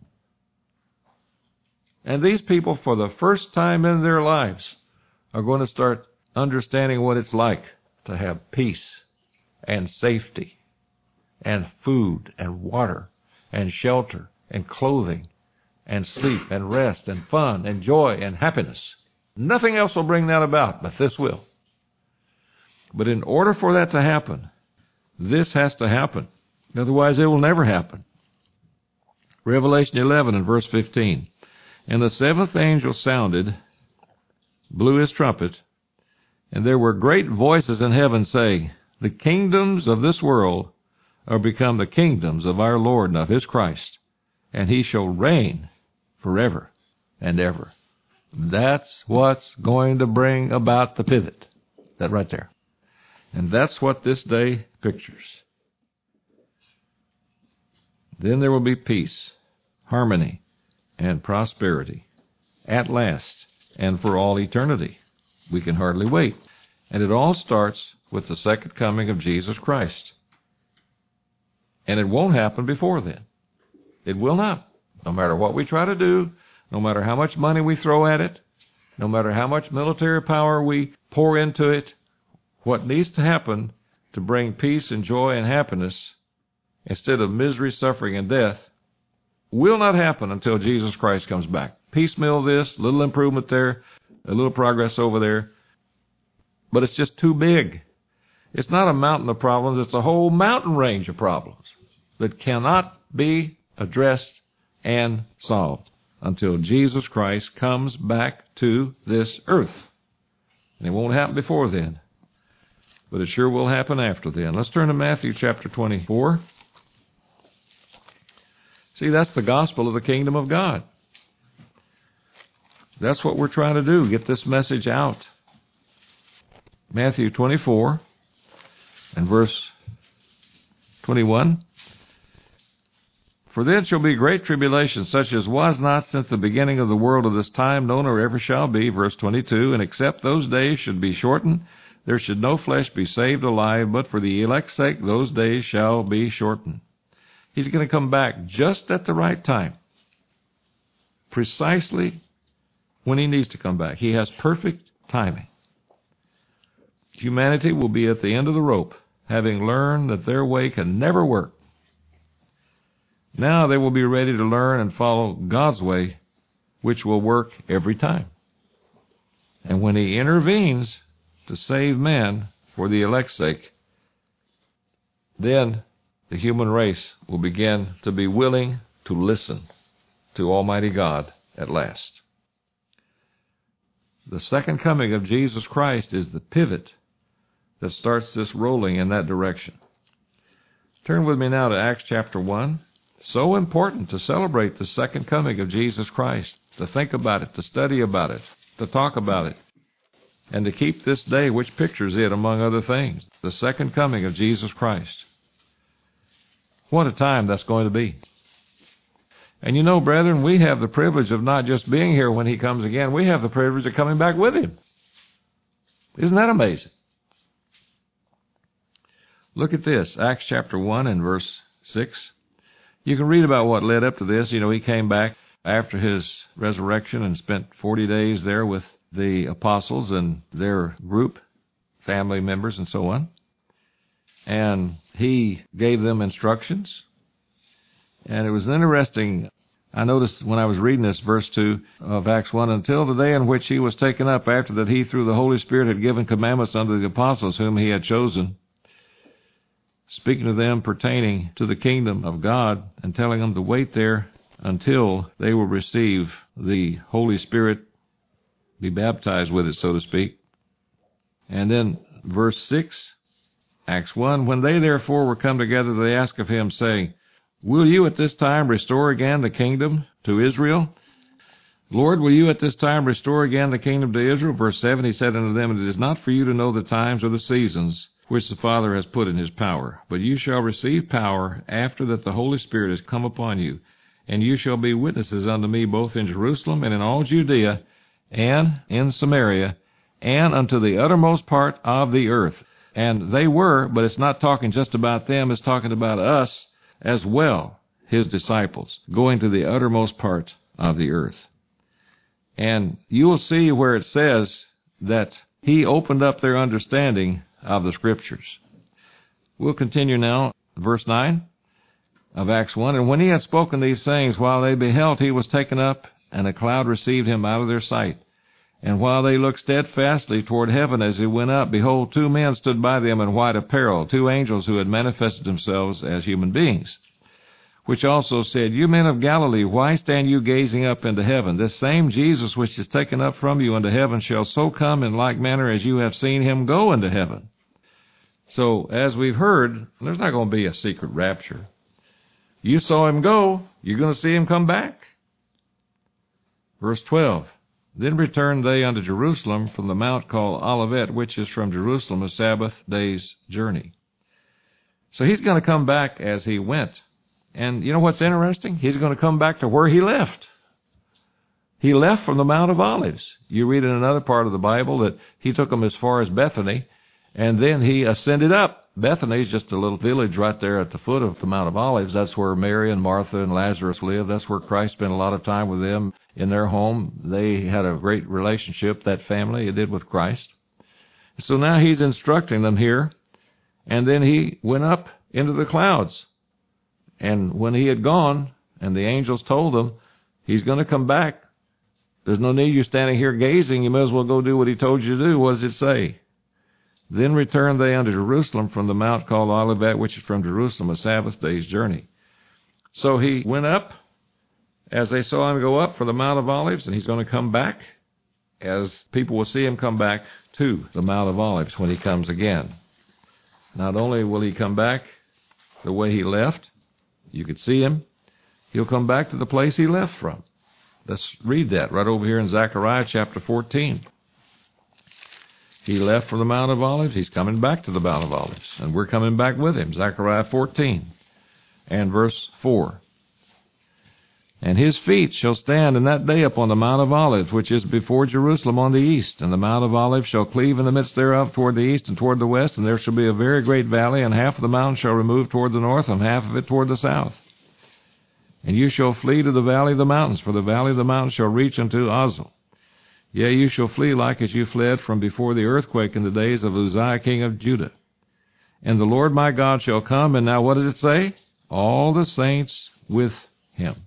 And these people, for the first time in their lives, are going to start understanding what it's like to have peace and safety and food and water and shelter and clothing and sleep and rest and fun and joy and happiness. Nothing else will bring that about, but this will. But in order for that to happen, this has to happen. Otherwise, it will never happen. Revelation eleven and verse fifteen. And the seventh angel sounded, blew his trumpet, and there were great voices in heaven saying, the kingdoms of this world are become the kingdoms of our Lord and of his Christ, and he shall reign forever and ever. That's what's going to bring about the pivot. That right there. And that's what this day pictures. Then there will be peace, harmony, and prosperity at last and for all eternity. We can hardly wait. And it all starts with the second coming of Jesus Christ. And it won't happen before then. It will not. No matter what we try to do, no matter how much money we throw at it, no matter how much military power we pour into it, what needs to happen to bring peace and joy and happiness instead of misery, suffering, and death will not happen until Jesus Christ comes back. Piecemeal this, little improvement there, a little progress over there, but it's just too big. It's not a mountain of problems, it's a whole mountain range of problems that cannot be addressed and solved until Jesus Christ comes back to this earth. And it won't happen before then, but it sure will happen after then. Let's turn to Matthew chapter twenty-four. See, that's the gospel of the kingdom of God. That's what we're trying to do, get this message out. Matthew twenty-four and verse twenty-one. For then shall be great tribulation, such as was not since the beginning of the world of this time, no nor ever shall be. Verse twenty-two. And except those days should be shortened, there should no flesh be saved alive, but for the elect's sake those days shall be shortened. He's going to come back just at the right time, precisely when he needs to come back. He has perfect timing. Humanity will be at the end of the rope, having learned that their way can never work. Now they will be ready to learn and follow God's way, which will work every time. And when he intervenes to save man for the elect's sake, then the human race will begin to be willing to listen to Almighty God at last. The second coming of Jesus Christ is the pivot that starts this rolling in that direction. Turn with me now to Acts chapter one. So important to celebrate the second coming of Jesus Christ, to think about it, to study about it, to talk about it, and to keep this day, which pictures it, among other things, the second coming of Jesus Christ. What a time that's going to be. And you know, brethren, we have the privilege of not just being here when he comes again, we have the privilege of coming back with him. Isn't that amazing? Look at this, Acts chapter one and verse six. You can read about what led up to this. You know, he came back after his resurrection and spent forty days there with the apostles and their group, family members and so on. And he gave them instructions. And it was interesting. I noticed when I was reading this, verse two of Acts one, until the day in which he was taken up, after that he through the Holy Spirit had given commandments unto the apostles whom he had chosen, speaking to them pertaining to the kingdom of God, and telling them to wait there until they will receive the Holy Spirit, be baptized with it, so to speak. And then verse six, Acts one, when they therefore were come together, they asked of him, saying, will you at this time restore again the kingdom to Israel? Lord, will you at this time restore again the kingdom to Israel? Verse seven, he said unto them, it is not for you to know the times or the seasons which the Father has put in his power, but you shall receive power after that the Holy Spirit is come upon you, and you shall be witnesses unto me both in Jerusalem and in all Judea and in Samaria and unto the uttermost part of the earth. And they were, but it's not talking just about them, it's talking about us as well, his disciples, going to the uttermost part of the earth. And you will see where it says that he opened up their understanding of the Scriptures. We'll continue now, verse nine of Acts one. And when he had spoken these things, while they beheld, he was taken up, and a cloud received him out of their sight. And while they looked steadfastly toward heaven as he went up, behold, two men stood by them in white apparel, two angels who had manifested themselves as human beings, which also said, you men of Galilee, why stand you gazing up into heaven? This same Jesus which is taken up from you into heaven shall so come in like manner as you have seen him go into heaven. So, as we've heard, there's not going to be a secret rapture. You saw him go, you're going to see him come back. Verse twelve, then returned they unto Jerusalem from the mount called Olivet, which is from Jerusalem a Sabbath day's journey. So he's going to come back as he went. And you know what's interesting? He's going to come back to where he left. He left from the Mount of Olives. You read in another part of the Bible that he took them as far as Bethany, and then he ascended up. Bethany is just a little village right there at the foot of the Mount of Olives. That's where Mary and Martha and Lazarus lived. That's where Christ spent a lot of time with them in their home. They had a great relationship, that family, it did with Christ. So now he's instructing them here, and then he went up into the clouds. And when he had gone, and the angels told them, he's going to come back. There's no need you standing here gazing. You may as well go do what he told you to do. What does it say? Then returned they unto Jerusalem from the mount called Olivet, which is from Jerusalem a Sabbath day's journey. So he went up as they saw him go up for the Mount of Olives, and he's going to come back as people will see him come back to the Mount of Olives when he comes again. Not only will he come back the way he left, you could see him, he'll come back to the place he left from. Let's read that right over here in Zechariah chapter fourteen. He left from the Mount of Olives. He's coming back to the Mount of Olives, and we're coming back with him. Zechariah fourteen and verse four. And his feet shall stand in that day upon the Mount of Olives, which is before Jerusalem on the east. And the Mount of Olives shall cleave in the midst thereof toward the east and toward the west, and there shall be a very great valley, and half of the mountain shall remove toward the north, and half of it toward the south. And you shall flee to the valley of the mountains, for the valley of the mountains shall reach unto Azel. Yea, you shall flee like as you fled from before the earthquake in the days of Uzziah king of Judah. And the Lord my God shall come, and now what does it say? All the saints with him.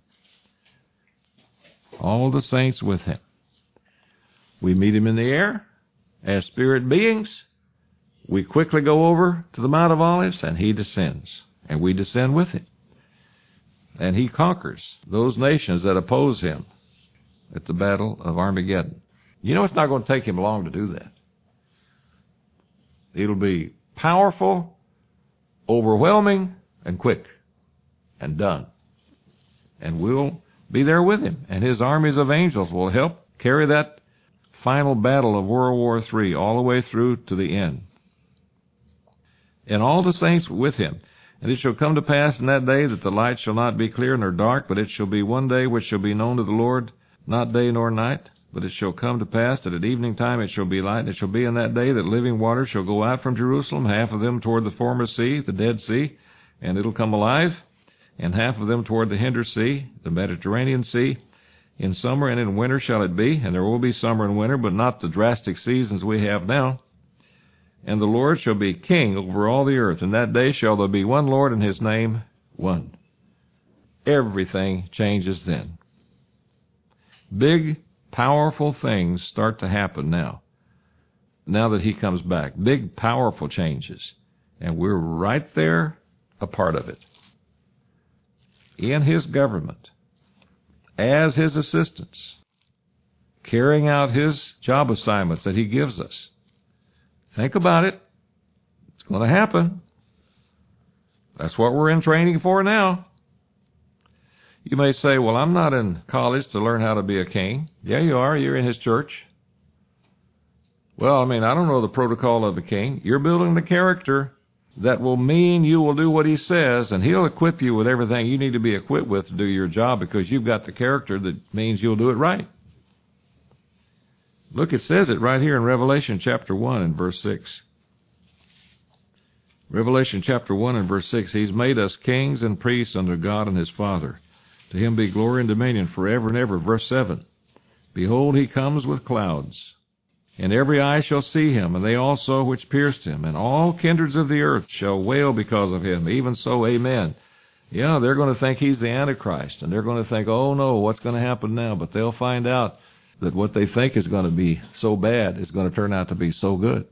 All the saints with him. We meet him in the air as spirit beings. We quickly go over to the Mount of Olives, and he descends, and we descend with him. And he conquers those nations that oppose him at the battle of Armageddon. You know, it's not going to take him long to do that. It'll be powerful, overwhelming, and quick, and done. And we'll be there with him, and his armies of angels will help carry that final battle of World War Three all the way through to the end. And all the saints with him. And it shall come to pass in that day that the light shall not be clear nor dark, but it shall be one day which shall be known to the Lord, not day nor night. But it shall come to pass that at evening time it shall be light, and it shall be in that day that living waters shall go out from Jerusalem, half of them toward the former sea, the Dead Sea, and it'll come alive, and half of them toward the hinder sea, the Mediterranean Sea. In summer and in winter shall it be, and there will be summer and winter, but not the drastic seasons we have now. And the Lord shall be king over all the earth. In that day shall there be one Lord, and his name one. Everything changes then. Big, powerful things start to happen now. Now that he comes back. Big, powerful changes. And we're right there, a part of it. In his government. As his assistants. Carrying out his job assignments that he gives us. Think about it. It's going to happen. That's what we're in training for now. You may say, well, I'm not in college to learn how to be a king. Yeah, you are. You're in his church. Well, I mean, I don't know the protocol of a king. You're building the character that will mean you will do what he says, and he'll equip you with everything you need to be equipped with to do your job because you've got the character that means you'll do it right. Look, it says it right here in Revelation chapter one and verse six. Revelation chapter one and verse six, he's made us kings and priests unto God and his Father. To him be glory and dominion forever and ever. Verse seven, behold, he comes with clouds, and every eye shall see him, and they also which pierced him, and all kindreds of the earth shall wail because of him. Even so, amen. Yeah, they're going to think he's the Antichrist, and they're going to think, oh no, what's going to happen now? But they'll find out that what they think is going to be so bad is going to turn out to be so good.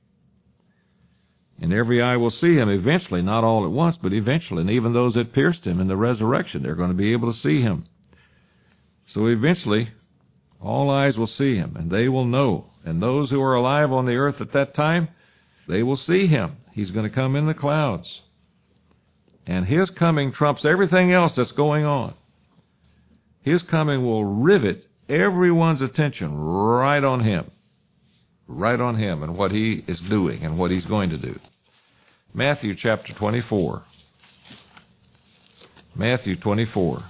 And every eye will see him eventually, not all at once, but eventually. And even those that pierced him in the resurrection, they're going to be able to see him. So eventually, all eyes will see him, and they will know. And those who are alive on the earth at that time, they will see him. He's going to come in the clouds. And his coming trumps everything else that's going on. His coming will rivet everyone's attention right on him. Right on him and what he is doing and what he's going to do. Matthew chapter twenty-four. Matthew twenty-four.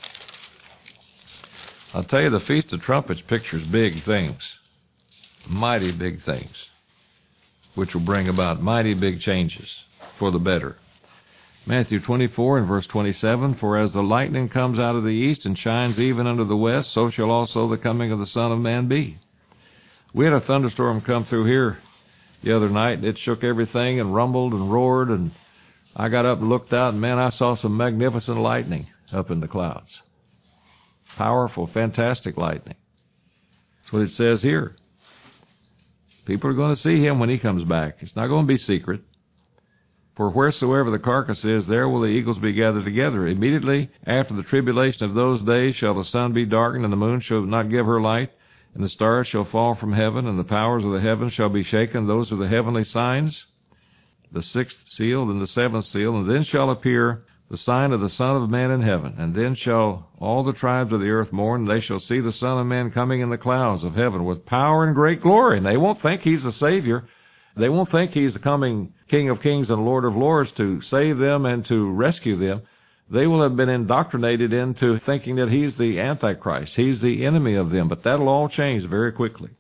I'll tell you, the Feast of Trumpets pictures big things. Mighty big things. Which will bring about mighty big changes for the better. Matthew twenty-four and verse twenty-seven, for as the lightning comes out of the east and shines even unto the west, so shall also the coming of the Son of Man be. We had a thunderstorm come through here the other night. It shook everything and rumbled and roared, and I got up and looked out, and man, I saw some magnificent lightning up in the clouds. Powerful, fantastic lightning. That's what it says here. People are going to see him when he comes back. It's not going to be secret. For wheresoever the carcass is, there will the eagles be gathered together. Immediately after the tribulation of those days shall the sun be darkened, and the moon shall not give her light, and the stars shall fall from heaven, and the powers of the heavens shall be shaken. Those are the heavenly signs, the sixth seal and the seventh seal. And then shall appear the sign of the Son of Man in heaven. And then shall all the tribes of the earth mourn, and they shall see the Son of Man coming in the clouds of heaven with power and great glory. And they won't think he's the Savior. They won't think he's the coming King of Kings and Lord of Lords to save them and to rescue them. They will have been indoctrinated into thinking that he's the Antichrist. He's the enemy of them. But that'll all change very quickly.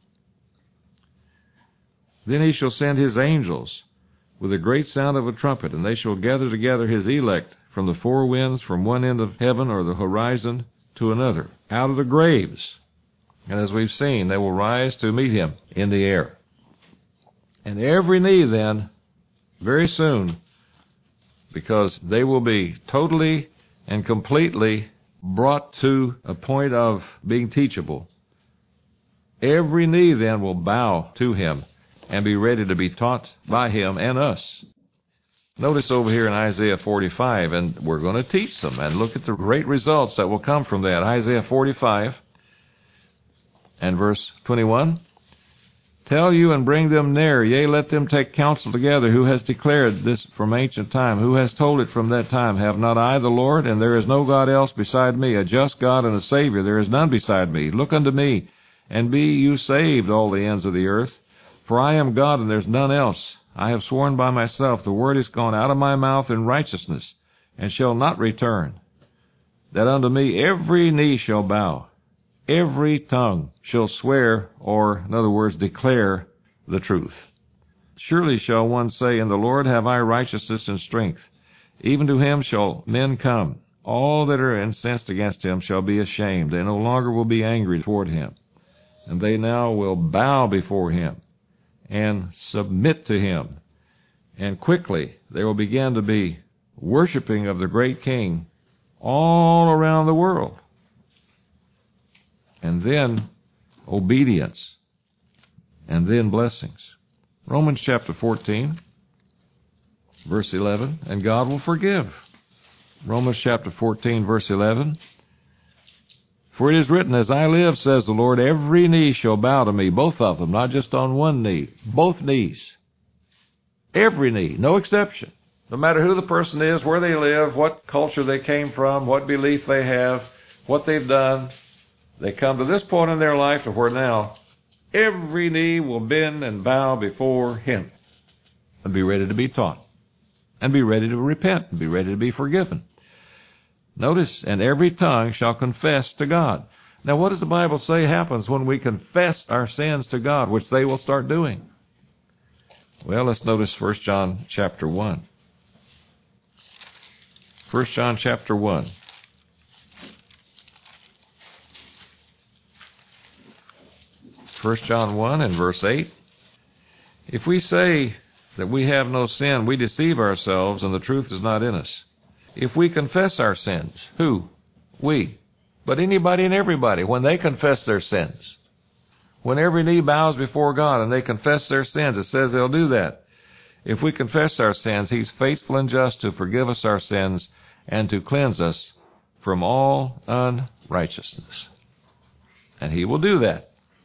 Then he shall send his angels with a great sound of a trumpet, and they shall gather together his elect from the four winds, from one end of heaven or the horizon to another, out of the graves. And as we've seen, they will rise to meet him in the air. And every knee then, very soon, because they will be totally and completely brought to a point of being teachable, every knee then will bow to him and be ready to be taught by him and us. Notice over here in Isaiah forty-five, and we're going to teach them and look at the great results that will come from that. Isaiah forty-five and verse twenty-one. Tell you and bring them near, yea, let them take counsel together. Who has declared this from ancient time? Who has told it from that time? Have not I the Lord? And there is no God else beside me, a just God and a Savior. There is none beside me. Look unto me, and be you saved, all the ends of the earth. For I am God, and there is none else. I have sworn by myself, the word is gone out of my mouth in righteousness, and shall not return, that unto me every knee shall bow, every tongue shall swear, or, in other words, declare the truth. Surely shall one say, in the Lord have I righteousness and strength. Even to him shall men come. All that are incensed against him shall be ashamed. They no longer will be angry toward him. And they now will bow before him and submit to him. And quickly they will begin to be worshiping of the great King all around the world. And then obedience, and then blessings. Romans chapter fourteen, verse eleven, and God will forgive. Romans chapter fourteen, verse eleven. For it is written, as I live, says the Lord, every knee shall bow to me, both of them, not just on one knee, both knees. Every knee, no exception. No matter who the person is, where they live, what culture they came from, what belief they have, what they've done. They come to this point in their life to where now every knee will bend and bow before him and be ready to be taught and be ready to repent and be ready to be forgiven. Notice, and every tongue shall confess to God. Now, what does the Bible say happens when we confess our sins to God, which they will start doing? Well, let's notice First John chapter one. First John chapter one. First John one and verse eight. If we say that we have no sin, we deceive ourselves, and the truth is not in us. If we confess our sins, who? We. But anybody and everybody, when they confess their sins, when every knee bows before God and they confess their sins, it says they'll do that. If we confess our sins, he's faithful and just to forgive us our sins and to cleanse us from all unrighteousness. And he will do that.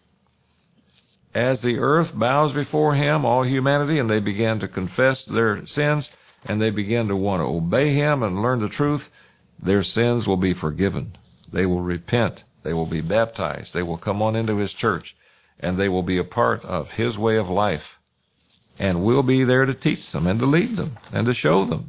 As the earth bows before him, all humanity, and they begin to confess their sins, and they begin to want to obey him and learn the truth, their sins will be forgiven. They will repent. They will be baptized. They will come on into his church, and they will be a part of his way of life. And we'll be there to teach them and to lead them and to show them.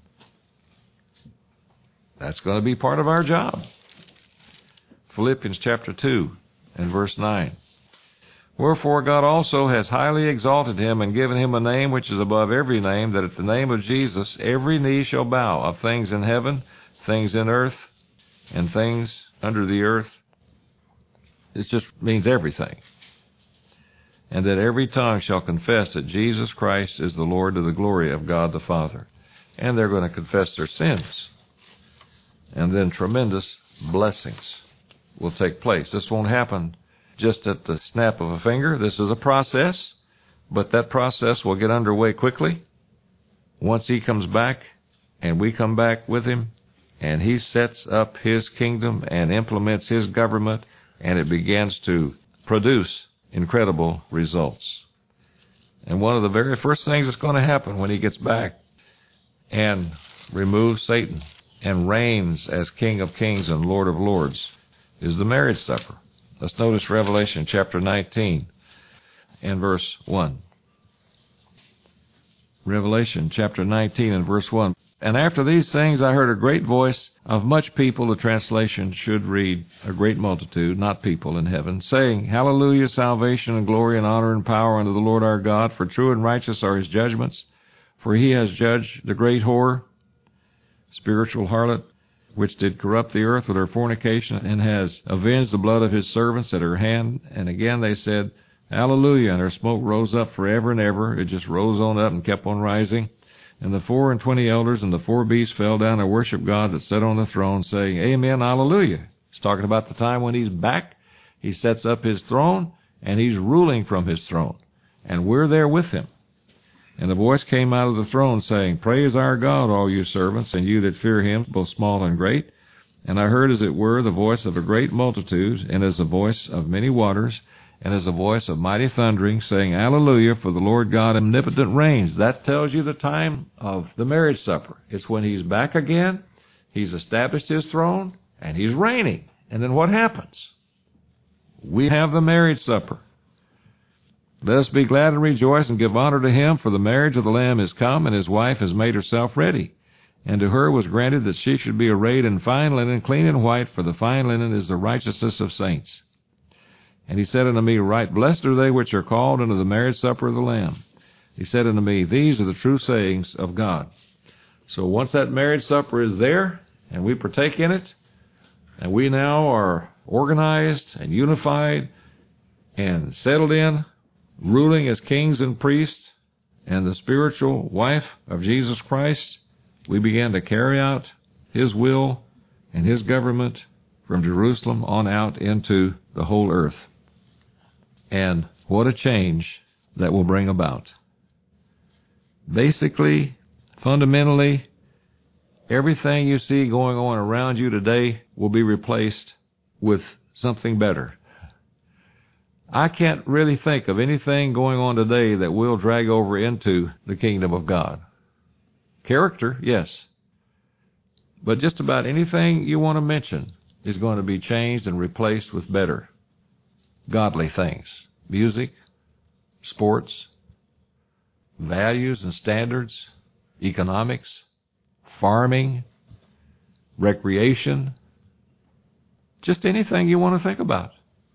That's going to be part of our job. Philippians chapter two and verse nine. Wherefore God also has highly exalted him and given him a name which is above every name, that at the name of Jesus every knee shall bow, of things in heaven, things in earth, and things under the earth. It just means everything. And that every tongue shall confess that Jesus Christ is the Lord, to the glory of God the Father. And they're going to confess their sins. And then tremendous blessings will take place. This won't happen just at the snap of a finger. This is a process, but that process will get underway quickly once he comes back and we come back with him, and he sets up his kingdom and implements his government, and it begins to produce incredible results. And one of the very first things that's going to happen when he gets back and removes Satan and reigns as King of Kings and Lord of Lords is the marriage supper. Let's notice Revelation chapter nineteen and verse one. Revelation chapter nineteen and verse one. And after these things I heard a great voice of much people, the translation should read a great multitude, not people in heaven, saying, Hallelujah, salvation and glory and honor and power unto the Lord our God, for true and righteous are his judgments, for he has judged the great whore. spiritual harlot, which did corrupt the earth with her fornication, and has avenged the blood of his servants at her hand. And again they said, Hallelujah, and her smoke rose up forever and ever. It just rose on up and kept on rising. And the four and twenty elders and the four beasts fell down and worshiped God that sat on the throne, saying, Amen, Hallelujah. He's talking about the time when he's back. He sets up his throne, and he's ruling from his throne. And we're there with him. And the voice came out of the throne, saying, Praise our God, all you servants, and you that fear him, both small and great. And I heard, as it were, the voice of a great multitude, and as the voice of many waters, and as the voice of mighty thundering, saying, Hallelujah, for the Lord God omnipotent reigns. That tells you the time of the marriage supper. It's when he's back again, he's established his throne, and he's reigning. And then what happens? We have the marriage supper. Let us be glad and rejoice and give honor to him, for the marriage of the Lamb is come, and his wife has made herself ready. And to her was granted that she should be arrayed in fine linen, clean and white, for the fine linen is the righteousness of saints. And he said unto me, Right blessed are they which are called unto the marriage supper of the Lamb. He said unto me, These are the true sayings of God. So once that marriage supper is there, and we partake in it, and we now are organized and unified and settled in, ruling as kings and priests, and the spiritual wife of Jesus Christ, we began to carry out his will and his government from Jerusalem on out into the whole earth. And what a change that will bring about. Basically, fundamentally, everything you see going on around you today will be replaced with something better. I can't really think of anything going on today that will drag over into the kingdom of God. Character, yes. But just about anything you want to mention is going to be changed and replaced with better, godly things. Music, sports, values and standards, economics, farming, recreation, just anything you want to think about.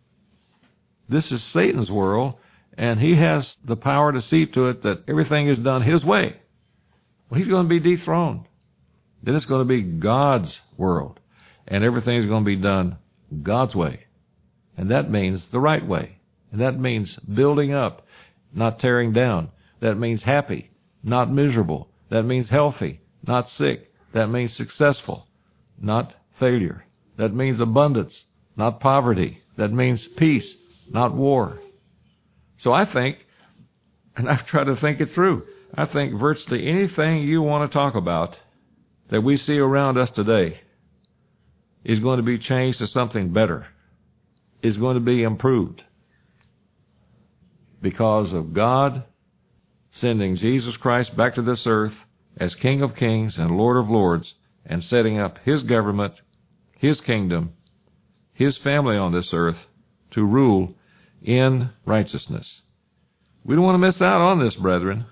This is Satan's world, and he has the power to see to it that everything is done his way. Well, he's going to be dethroned. Then it's going to be God's world, and everything is going to be done God's way. And that means the right way. And that means building up, not tearing down. That means happy, not miserable. That means healthy, not sick. That means successful, not failure. That means abundance, not poverty. That means peace, not war. So I think, and I've tried to think it through, I think virtually anything you want to talk about that we see around us today is going to be changed to something better, is going to be improved because of God sending Jesus Christ back to this earth as King of Kings and Lord of Lords and setting up his government, his kingdom, his family on this earth to rule in righteousness. We don't want to miss out on this, brethren.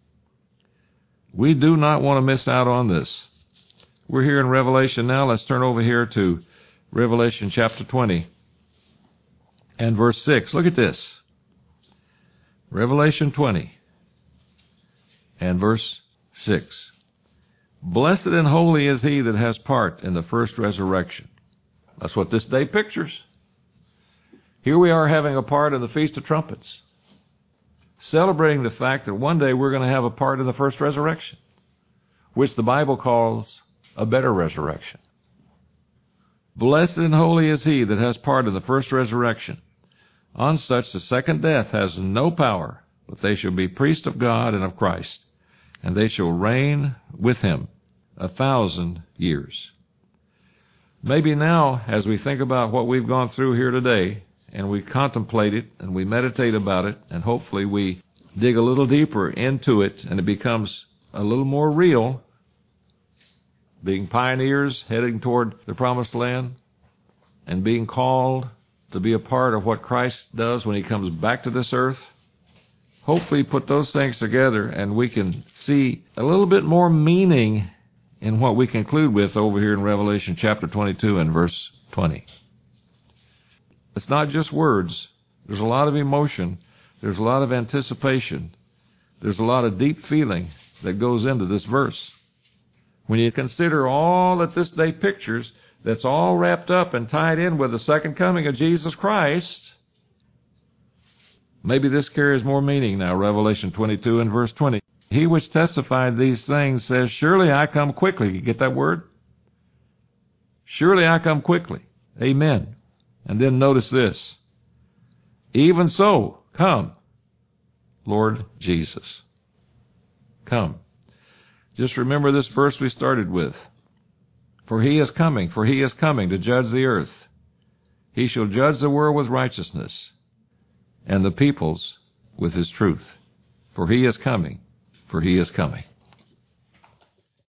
We do not want to miss out on this. We're here in Revelation now. Let's turn over here to Revelation chapter twenty and verse six. Look at this. Revelation twenty and verse six. Blessed and holy is he that has part in the first resurrection. That's what this day pictures. Here we are having a part in the Feast of Trumpets, celebrating the fact that one day we're going to have a part in the first resurrection, which the Bible calls a better resurrection. Blessed and holy is he that has part in the first resurrection. On such the second death has no power, but they shall be priests of God and of Christ, and they shall reign with him a thousand years. Maybe now, as we think about what we've gone through here today, and we contemplate it, and we meditate about it, and hopefully we dig a little deeper into it, and it becomes a little more real, being pioneers heading toward the promised land, and being called to be a part of what Christ does when he comes back to this earth. Hopefully put those things together, and we can see a little bit more meaning in what we conclude with over here in Revelation chapter twenty-two and verse twenty. It's not just words. There's a lot of emotion. There's a lot of anticipation. There's a lot of deep feeling that goes into this verse. When you consider all that this day pictures, that's all wrapped up and tied in with the second coming of Jesus Christ, maybe this carries more meaning now. Revelation twenty-two and verse twenty. He which testified these things says, surely I come quickly. You get that word? Surely I come quickly. Amen. And then notice this. Even so, come, Lord Jesus. Come. Just remember this verse we started with. For he is coming, for he is coming to judge the earth. He shall judge the world with righteousness, and the peoples with his truth. For he is coming, for he is coming.